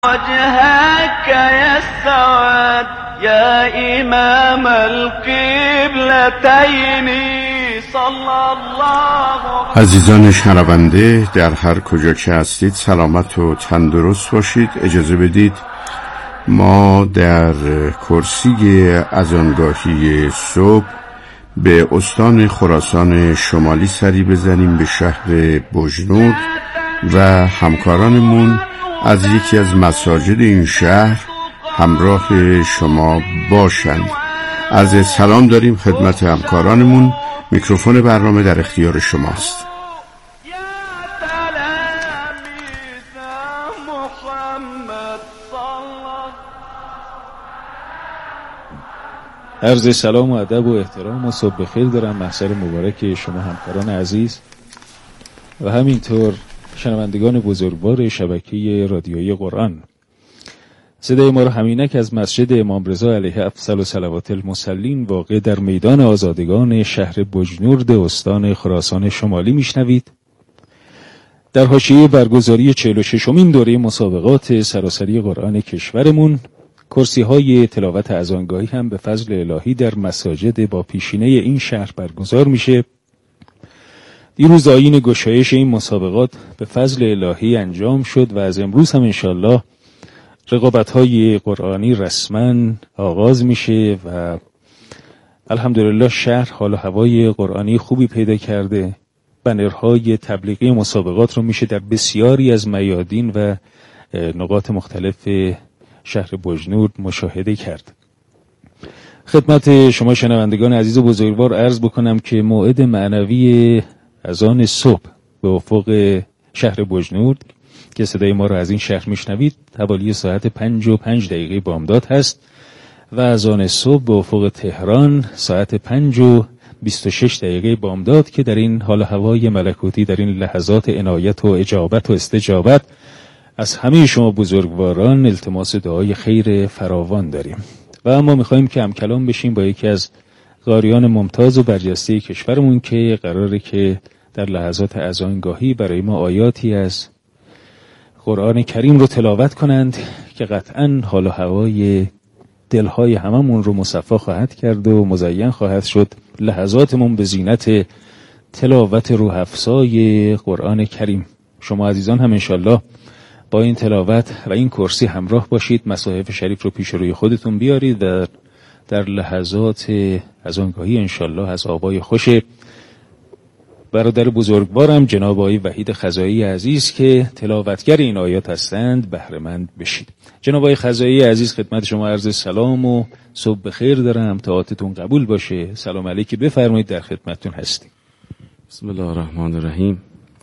وجهك يسود يا إمام القبلتين صلی الله. عزیزان شنونده در هر کجا که هستید سلامت و تندرست باشید. اجازه بدید ما در کرسی اذانگاهی صبح به استان خراسان شمالی سری بزنیم، به شهر بجنورد و همکارانمون از یکی از مساجد این شهر همراه شما باشند. عرض سلام داریم خدمت همکارانمون. میکروفون برنامه در اختیار شماست. عرض سلام و ادب و احترام و صبح بخیر دارم محضر مبارک شما همکاران عزیز و همینطور شنوندگان بزرگوار شبکه رادیویی قرآن. صدای ما را همینک از مسجد امام رضا علیه افضل و صلوات المصلین واقع در میدان آزادگان شهر بجنورد استان خراسان شمالی میشنوید. در حاشیه برگزاری 46مین دوره مسابقات سراسری قرآن کشورمون، کرسی‌های تلاوت اذانگاهی هم به فضل الهی در مساجد با پیشینه این شهر برگزار میشه. دیروز آیین گشایش این مسابقات به فضل الهی انجام شد و از امروز هم انشالله رقابت‌های قرآنی رسما آغاز میشه و الحمدلله شهر حال و هوای قرآنی خوبی پیدا کرده. بنرهای تبلیغی مسابقات رو میشه در بسیاری از میادین و نقاط مختلف شهر بجنورد مشاهده کرد. خدمت شما شنوندگان عزیز و بزرگوار عرض بکنم که موعد معنوی اذان صبح به افق شهر بجنورد که صدای ما را از این شهر میشنوید حوالی ساعت 5:05 بامداد هست و اذان صبح به افق تهران ساعت 5:26 بامداد که در این حال هوای ملکوتی، در این لحظات عنایت و اجابت و استجابت از همه شما بزرگواران التماس دعای خیر فراوان داریم و اما میخواییم که هم کلام بشیم با یکی از قاریان ممتاز و برجسته کشورمون که قراره که در لحظات اذانگاهی برای ما آیاتی از قرآن کریم رو تلاوت کنند که قطعاً حال و هوای دلهای هممون رو مصفا خواهد کرد و مزین خواهد شد. لحظاتمون به زینت تلاوت روح افزای قرآن کریم. شما عزیزان هم انشالله با این تلاوت و این کرسی همراه باشید، مصاحف شریف رو پیش روی خودتون بیارید و در لحظات اذانگاهی انشالله از آوای خوش برادر بزرگوارم جناب آقای وحید خزایی عزیز که تلاوتگر این آیات هستند بهره مند بشید. جناب آقای خزایی عزیز خدمت شما عرض سلام و صبح بخیر دارم، طاعتتون قبول باشه. سلام علیکی بفرمایید، در خدمتتون هستیم. بسم الله الرحمن الرحیم.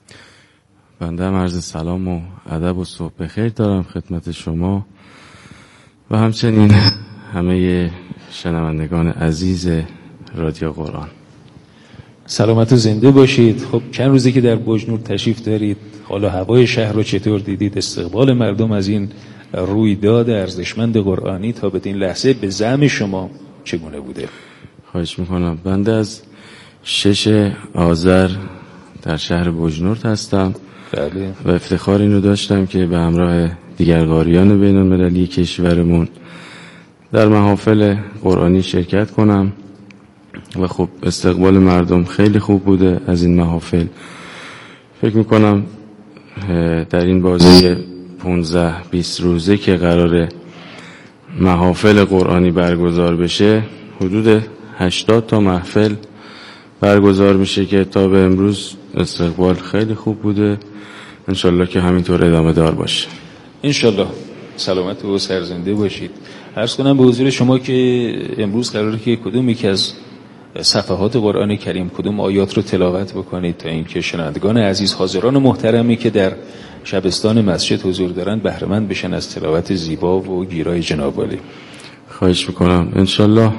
بنده هم عرض سلام و ادب و صبح بخیر دارم خدمت شما و همچنین همه شنوندگان عزیز رادیو قرآن. سلامت و زنده باشید. خب چند روزی که در بجنورد تشریف دارید، حال و هوای شهر رو چطور دیدید؟ استقبال مردم از این رویداد ارزشمند قرآنی تا بدین لحظه به زعم شما چگونه بوده؟ خواهش میکنم. بنده از 6 آذر در شهر بجنورد هستم. بله. و افتخار این رو داشتم که به همراه دیگر قاریان بین المللی کشورمون در محافل قرآنی شرکت کنم و خب استقبال مردم خیلی خوب بوده از این محافل. فکر میکنم در این بازه 15-20 روزه که قراره محافل قرآنی برگزار بشه حدود 80 تا محفل برگزار میشه که تا به امروز استقبال خیلی خوب بوده. انشالله که همینطور ادامه دار باشه. انشالله. سلامت و سرزنده باشید. عرض کنم به حضور شما که امروز قراره که کدوم یکی از صفحات قرآن کریم، کدوم آیات رو تلاوت بکنید تا اینکه شنوندگان عزیز، حاضران محترمی که در شبستان مسجد حضور دارند بهره مند بشن از تلاوت زیبا و گیرای جناب عالی. خواهش میکنم. انشالله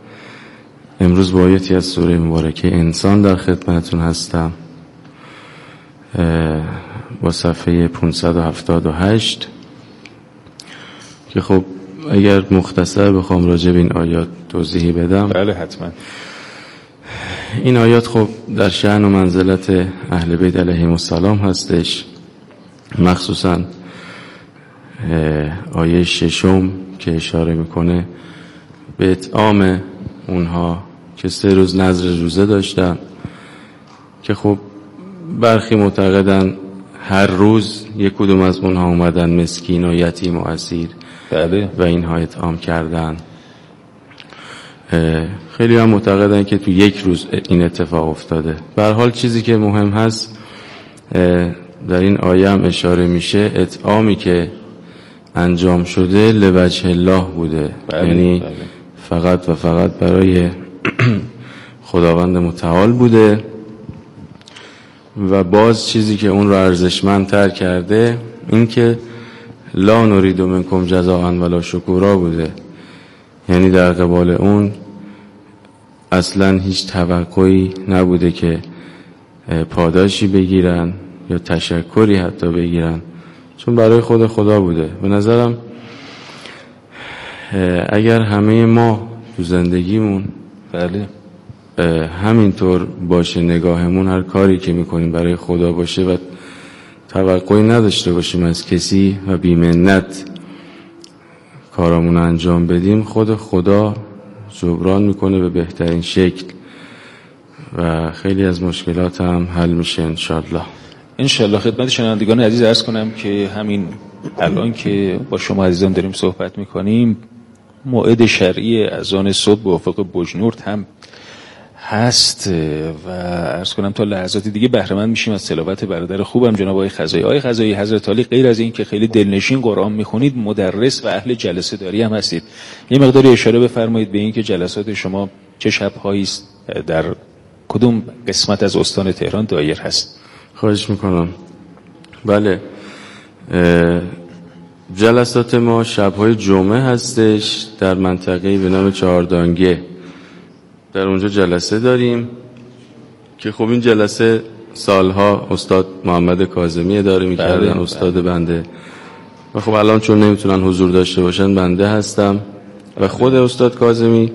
امروز با آیاتی از سوره مبارکه انسان در خدمتتون هستم با صفحه 578 که خب اگر مختصر بخوام راجع به این آیات توضیحی بدم. بله حتما. این آیات خب در شأن و منزلت اهل بیت علیهم السلام هستش، مخصوصا آیه 6 که اشاره میکنه به اطعام اونها که 3 روز نذر روزه داشتن، که خب برخی معتقدن هر روز یک کدوم از اونها اومدن مسکین و یتیم و اسیر و اینها اطعام کردن. خیلی هم معتقدن که تو یک روز این اتفاق افتاده. به هر حال چیزی که مهم هست در این آیه هم اشاره میشه، اطعامی که انجام شده لوجه الله بوده، یعنی فقط و فقط برای خداوند متعال بوده و باز چیزی که اون رو ارزشمندتر کرده این که لا نرید منکم جزاء ولا شکورا بوده، یعنی در قبال اون اصلا هیچ توقعی نبوده که پاداشی بگیرن یا تشکری حتی بگیرن، چون برای خود خدا بوده. به نظرم اگر همه ما تو زندگیمون همینطور باشه، نگاهمون هر کاری که میکنیم برای خدا باشه و توقعی نداشته باشیم از کسی و بی‌منت کارامون انجام بدیم، خود خدا جبران میکنه به بهترین شکل و خیلی از مشکلات هم حل میشه انشالله. انشالله. خدمت شنوندگان عزیز عرض کنم که همین الان که با شما عزیزان داریم صحبت میکنیم موعد شرعی اذان صبح به افق بجنورد هم هست و عرض کنم تا لحظات دیگه بهره مند میشیم از تلاوت برادر خوبم جناب آقای خزایی. آقای خزایی حضرت عالی غیر از این که خیلی دلنشین قرآن میخونید، مدرس و اهل جلسه داری هم هستید. یه مقداری اشاره بفرمایید به این که جلسات شما چه شب‌هایی در کدوم قسمت از استان تهران دایر هست؟ خواهش میکنم. بله، جلسات ما شب‌های جمعه هستش در منطقه‌ای به نام چهاردانگه. در اونجا جلسه داریم که خب این جلسه سالها استاد محمد کاظمی اداره می‌کردن، استاد بنده، و خب الان چون نمیتونن حضور داشته باشن بنده هستم و خود استاد کاظمی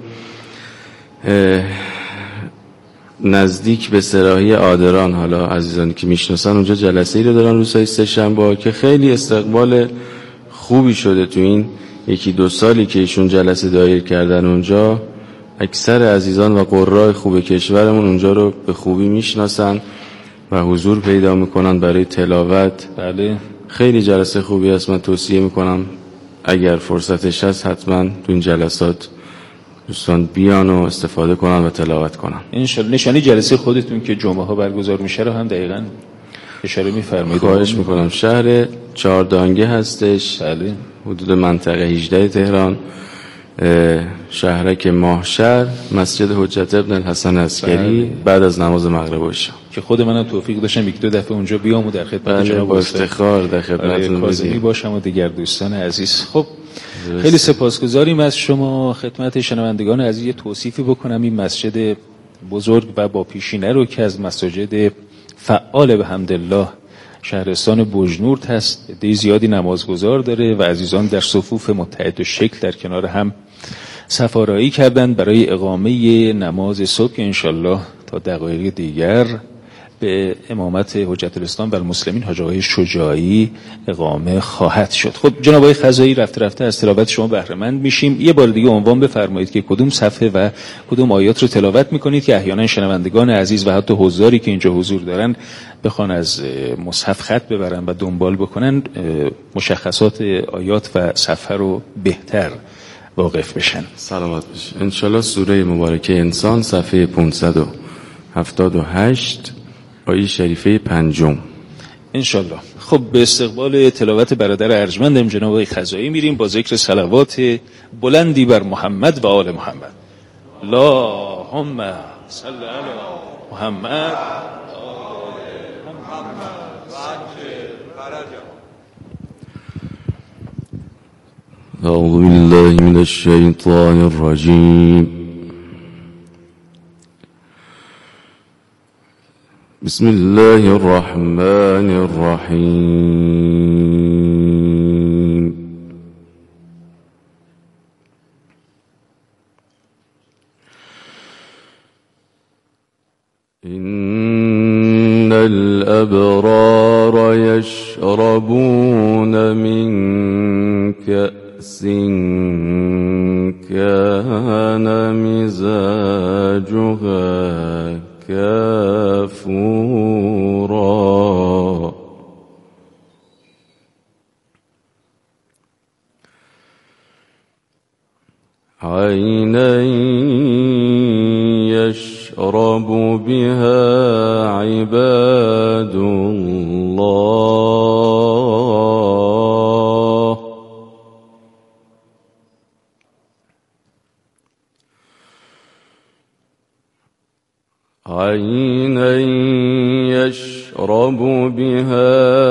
نزدیک به سراحی آدران، حالا عزیزانی که میشناسن اونجا جلسه ای رو دارن روزهای سه‌شنبه که خیلی استقبال خوبی شده. تو این 1-2 سالی که ایشون جلسه دایر کردن اونجا، اکثر عزیزان و قرای خوب کشورمون اونجا رو به خوبی میشناسن و حضور پیدا میکنن برای تلاوت. بله، خیلی جلسه خوبی است. من توصیه میکنم اگر فرصتش هست حتما تو این جلسات دوستان بیان و استفاده کنن و تلاوت کنن انشالله. نشانی جلسه خودتون که جمعه ها برگزار میشه رو هم دقیقاً اشاره میفرمایید؟ خواهش میکنم. شهر چهاردانگه هستش. بله. حدود منطقه 18 تهران، شهرک ماهشهر، مسجد حجت ابن الحسن عسکری. بعد از نماز مغرب باشه که خود منم توفیق داشتم 1-2 دفعه اونجا بیام و در خدمت جناب با افتخار در خدمتتون کاظمی باشم و دیگر دوستان عزیز. خب خیلی سپاسگزاریم از شما. خدمت شنوندگان عزیز توصیفی بکنم، این مسجد بزرگ و با پیشینه رو که از مساجد فعال به حمدالله شهرستان بجنورد هست، عده زیادی نمازگزار داره و عزیزان در صفوف متحد و شکل در کنار هم صف آرایی کردند برای اقامه نماز صبح که انشالله تا دقایق دیگر به امامت حجت الاسلام و المسلمین حاج آقای شجاعی اقامه خواهد شد. خب جناب آقای خزایی، رفته رفته از تلاوت شما بهره مند میشیم. یه بار دیگه عنوان بفرمایید که کدوم صفحه و کدوم آیات رو تلاوت میکنید که احیانا شنوندگان عزیز و حتی حضاری که اینجا حضور دارن بخوان از مصحف خط ببرن و دنبال بکنن، مشخصات آیات و صفحه رو بهتر واقف بشن. سلامت باشید. انشالله سوره مبارکه انسان صفحه 578 آیه شریفه 5 انشالله. خب به استقبال تلاوت برادر ارجمندم جناب آقای خزایی میریم با ذکر صلوات بلندی بر محمد و آل محمد. اللهم صل علی محمد أعوذ بالله من الشيطان الرجيم. بسم الله الرحمن الرحيم. إن الأبرار يشربون من كأس كان مزاجها كافورا عينا يشرب بها عباد الله عينا يشرب بها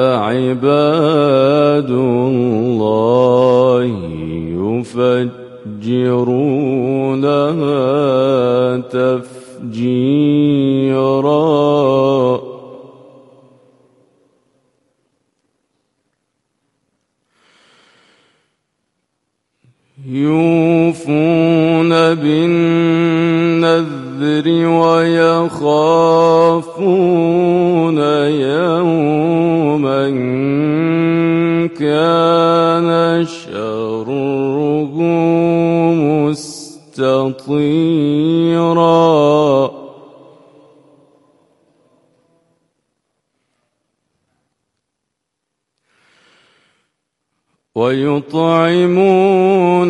عباد الله يفجرونها تفجيرا يوفون بالنذر ويخافون يوما كان شره مستطيرا ويطعمون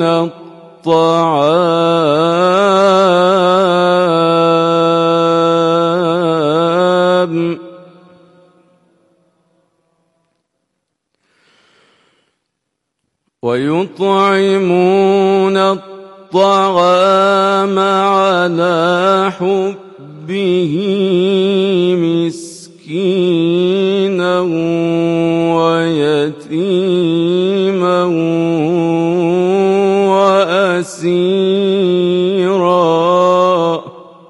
الطعام على حبه مسكينا ويتيما وأسيرا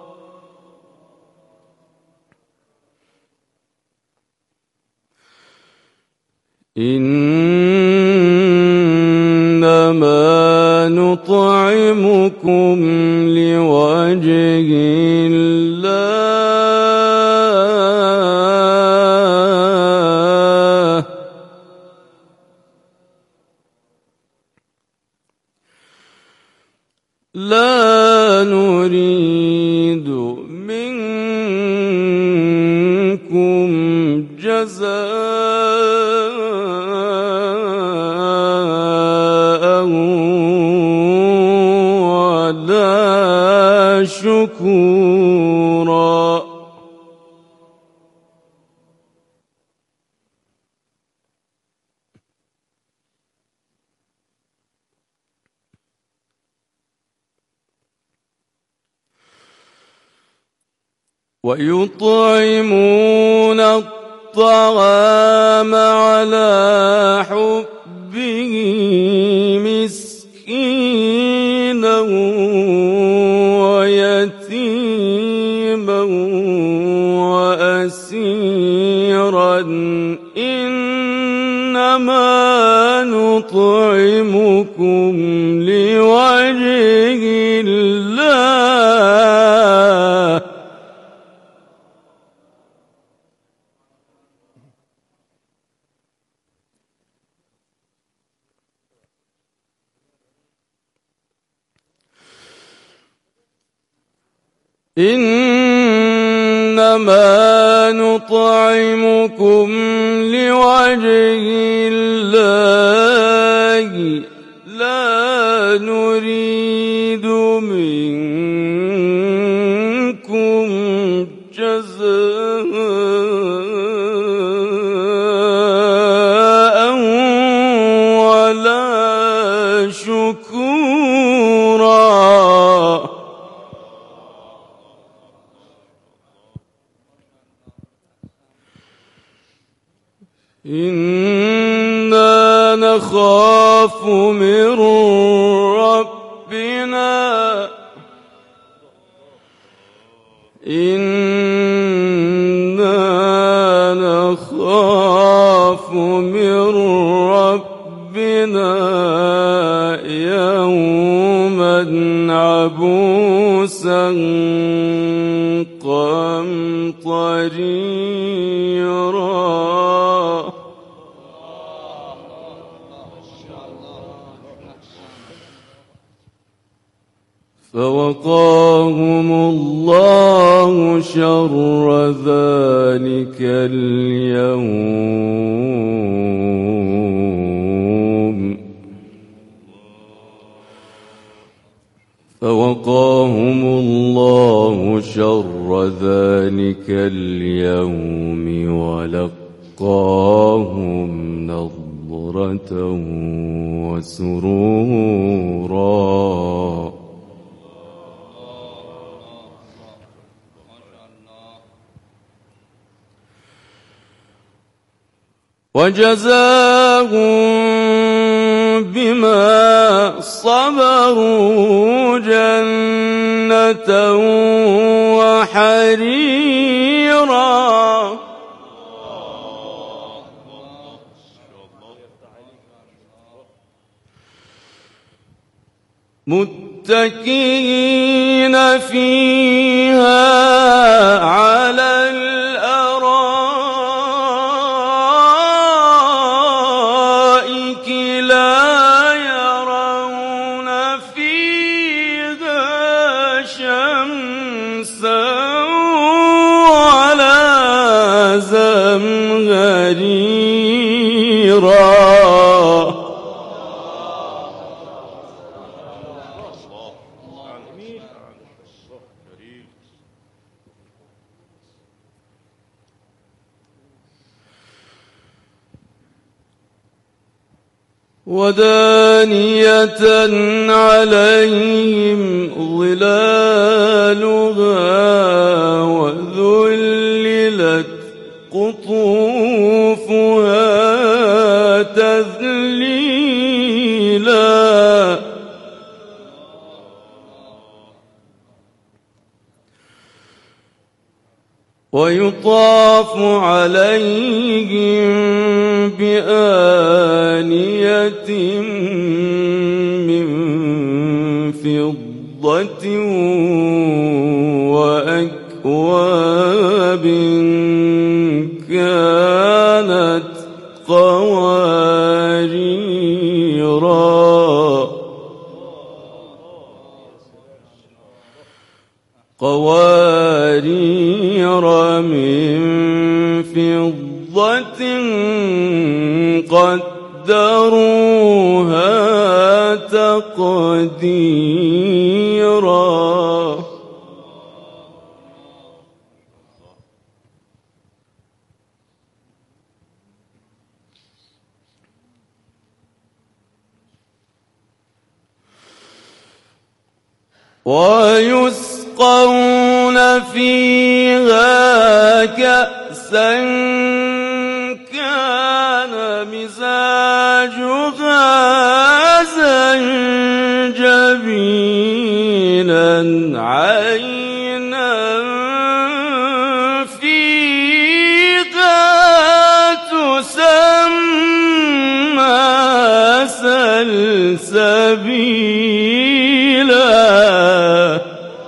إنما نطعمكم لوجه الله لا نريد منكم جزاء ولا شكورا ويطعمون الطعام على حبه مسكينا ويتيما وأسيرا إنما نطعمكم لوجه الله إنما نطعمكم لوجه الله لا نريد منكم جزاء ولا شكورا إنا نخاف من ربنا يوما عبوسا قمطريرا فوقاهم الله شر ذلك اليوم فوقاهم الله شر ذلك اليوم ولقاهم نضرة وسرورا وجزاهم بما صبروا جنة وحريرا متكئين فيها على الأرائك لا يرون فيها شمسا ولا زمهريرا ودانية عليهم ظلالها وذللت قطوفها تذليلا ويطاف عليهم بآنية من فضة وأكواب كانت قوارير من فضة قدروها تقديرا ويسقون فيها كأسا كان مزاجها زنجبيلا عينا فيها تسمى سلسبيلا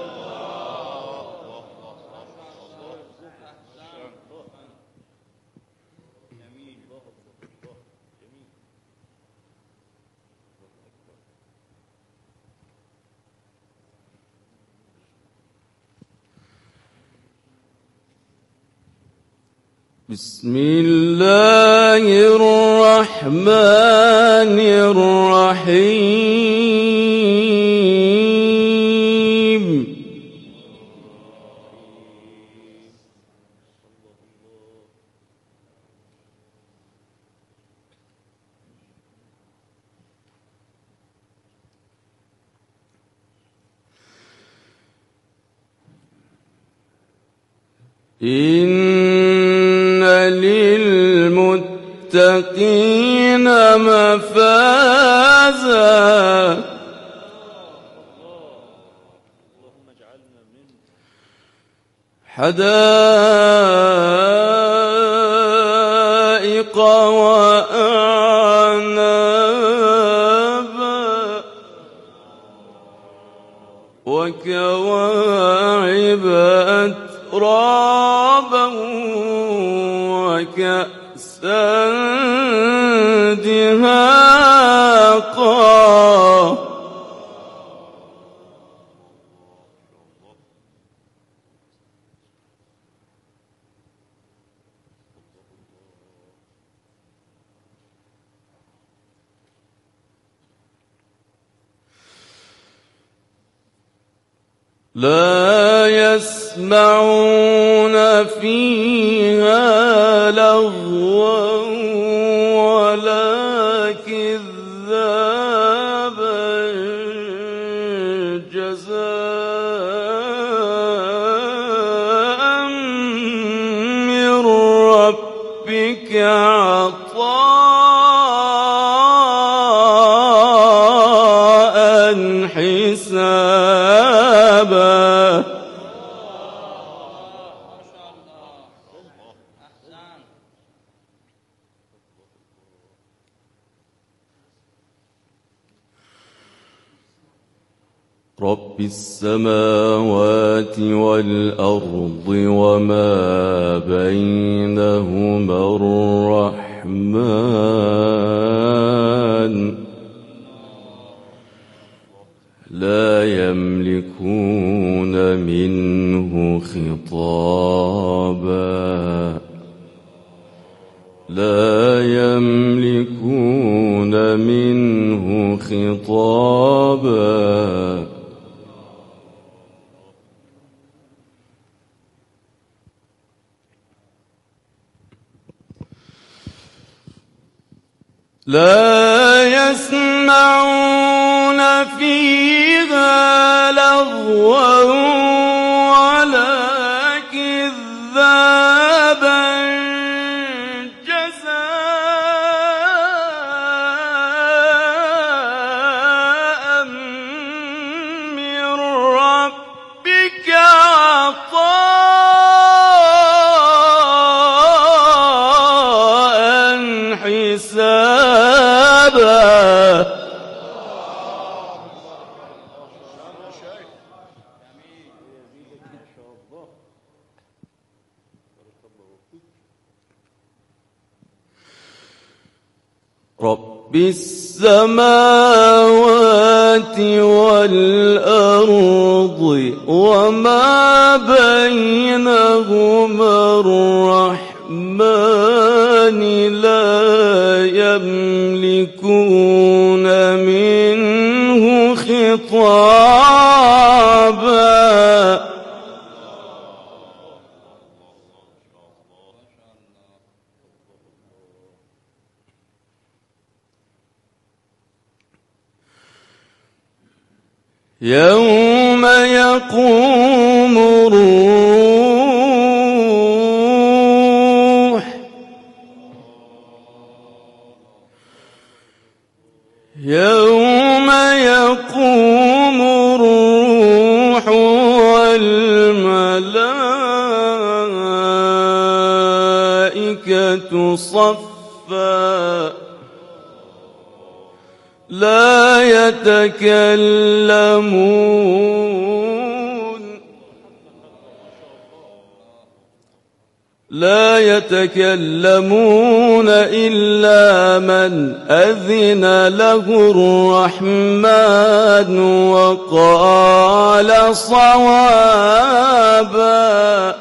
بسم الله الرحمن الرحيم إن للمتقين مفازا حدائق وأعنابا وكواعب أترابا وكأسا دهاقا لا يسمعون فيها لغوا ولا كذابا جزاء من ربك عطاء حسابا. رب السماوات والأرض وما بينهما الرحمن لا يملكون منه خطابا لا يملكون منه خطابا. لا يسمعون فيها لغوا ولا كذابا جزاء من ربك عطاء حسابا. رب السماوات والأرض وما بينهما الرحمن لا يملكون منه خطابا. يوم يقوم الروح والملائكة صفا لا يتكلمون إلا من أذن له الرحمن وقال صوابا.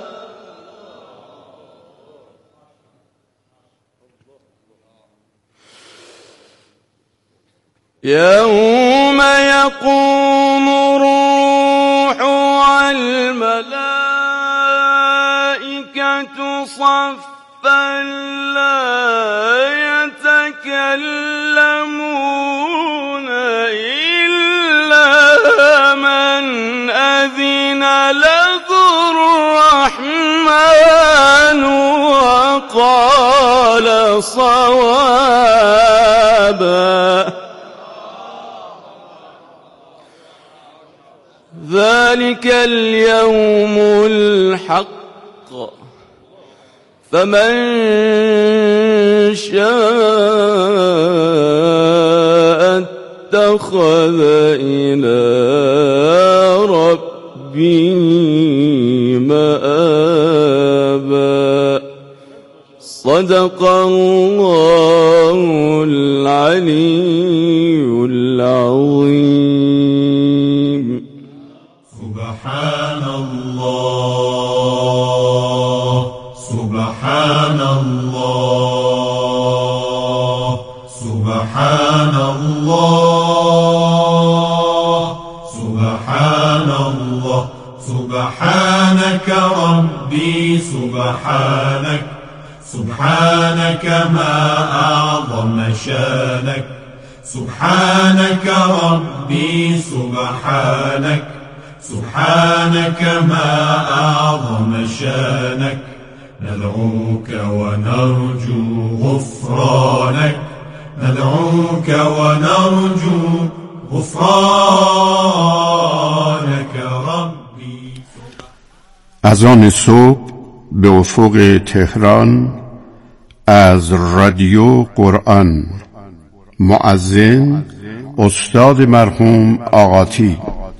يوم يقوم الروح والملائكة صفا لا يتكلمون إلا من أذن له الرحمن وقال صوابا. ذلك اليوم الحق فمن شاء اتخذ إلى ربه مآبا. صدق الله العلي العظيم. سبحان الله سبحان الله سبحان الله سبحان الله سبحانك ربي سبحانك سبحانك ما أعظم شانك سبحانك ربي سبحانك سبحانك ما أعظم شانك ندعوك ونرجو غفرانك ندعوك ونرجو غفرانك ربي. اذان صبح به افق تهران از رادیو قرآن. مؤذن استاد مرحوم آقاتی.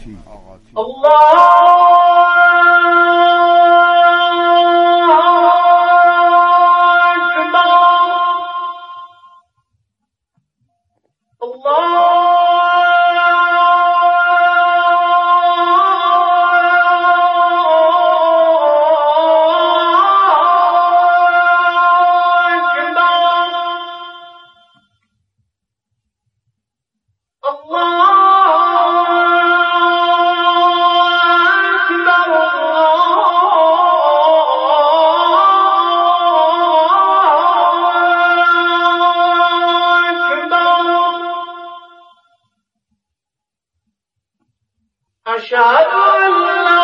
أشهد أن لا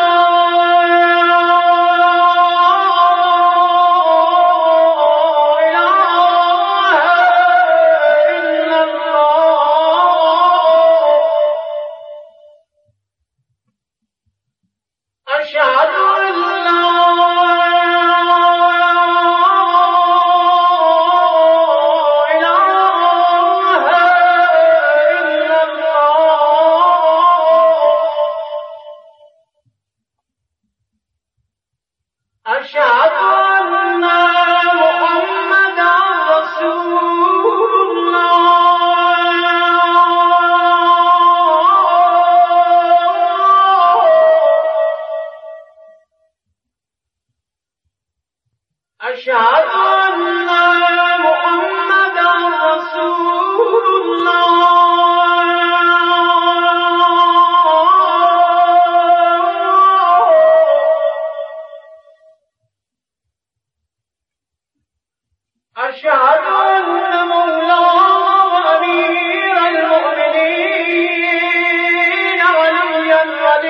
أشهد أن محمدا رسول الله أشهد أن محمدا رسول الله أشهد أن مولانا وأمير المؤمنين ولي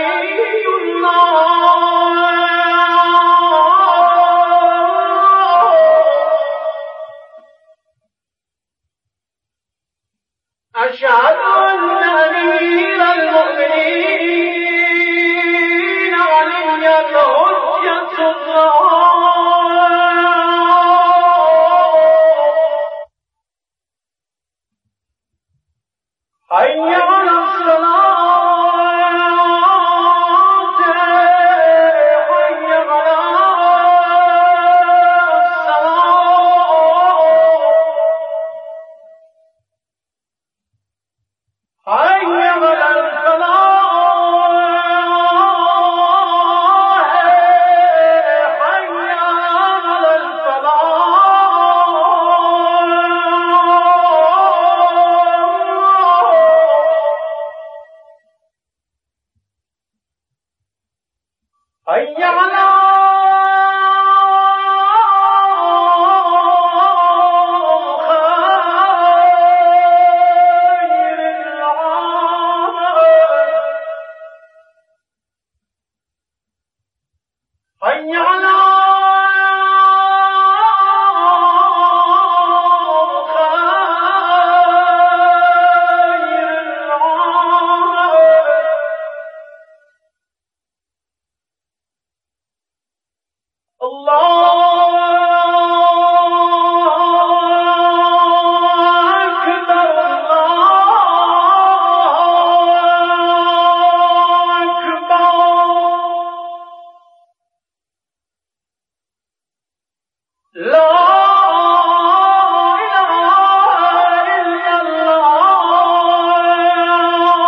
الله أشهد أن أمير المؤمنين ولي الحجة الله حي على الصلاة حي على الصلاة حي على الفلاح حي على الفلاح حي على